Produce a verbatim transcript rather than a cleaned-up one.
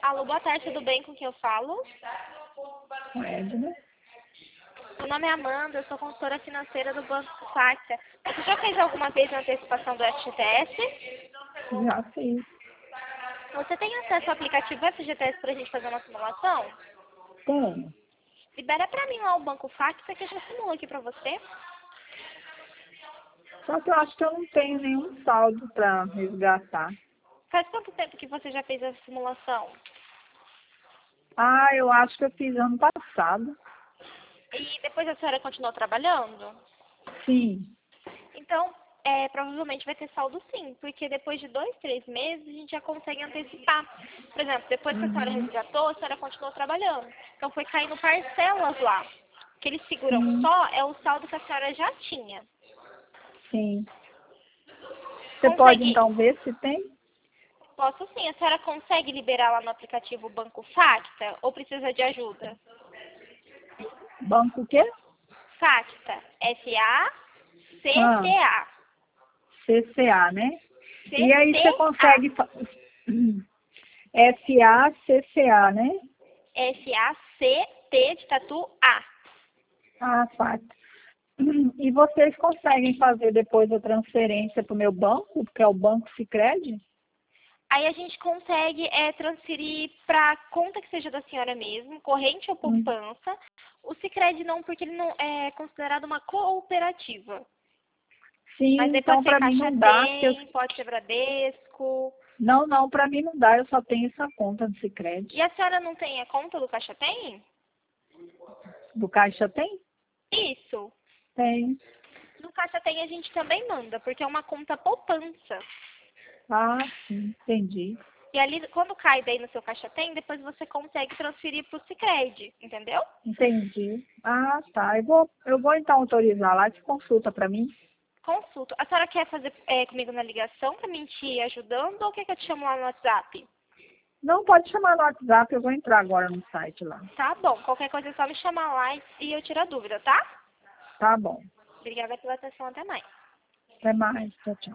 Alô, boa tarde, tudo bem? Com quem eu falo? Edna. Meu nome é Amanda, eu sou consultora financeira do Banco Facta. Você já fez alguma vez a antecipação do F G T S? Já fiz. Você tem acesso ao aplicativo F G T S para a gente fazer uma simulação? Tenho. Libera para mim lá o Banco Facta que eu já simulo aqui para você. Só que eu acho que eu não tenho nenhum saldo para resgatar. Faz quanto tempo que você já fez a simulação? Ah, eu acho que eu fiz ano passado. E depois a senhora continuou trabalhando? Sim. Então, é, provavelmente vai ter saldo sim, porque depois de dois, três meses a gente já consegue antecipar. Por exemplo, depois que a senhora Uhum. resgatou, a senhora continuou trabalhando. Então foi caindo parcelas lá. O que eles seguram Sim. só é o saldo que a senhora já tinha. Sim. Você pode Consegue? então ver se tem? Posso sim. A senhora consegue liberar lá no aplicativo Banco Facta ou precisa de ajuda? Banco o quê? Facta. Ah, F A C T A. C C A, né? E aí você C-C-A. consegue... fa- F A C C A, né? F A C T de tatu A. Ah, tá. E vocês conseguem fazer depois a transferência para o meu banco, que é o Banco Sicredi? Aí a gente consegue é, transferir para conta que seja da senhora mesmo, corrente ou Hum. poupança. O Sicredi não, porque ele não é considerado uma cooperativa. Sim, Mas aí então pode ser para mim Caixa não dá, porque eu... Tem, pode ser Bradesco. Não, não, para mim não dá, eu só tenho essa conta do E Sicredi. a senhora não tem a conta do Caixa Tem? Do Caixa tem? Isso. Tem. No Caixa Tem a gente também manda, porque é uma conta poupança. Ah, sim, entendi. E ali, quando cai daí no seu Caixa Tem, depois você consegue transferir para o Sicredi, entendeu? Entendi. Ah, tá. Eu vou, eu vou então autorizar lá, te consulta para mim. Consulta. A senhora quer fazer é, comigo na ligação para mim te ajudando ou quer que eu te chamo lá no WhatsApp? Não, pode chamar no WhatsApp, eu vou entrar agora no site lá. Tá bom. Qualquer coisa é só me chamar lá e, e eu tiro a dúvida, tá? Tá bom. Obrigada pela atenção. Até mais. Até mais. Tchau, tchau.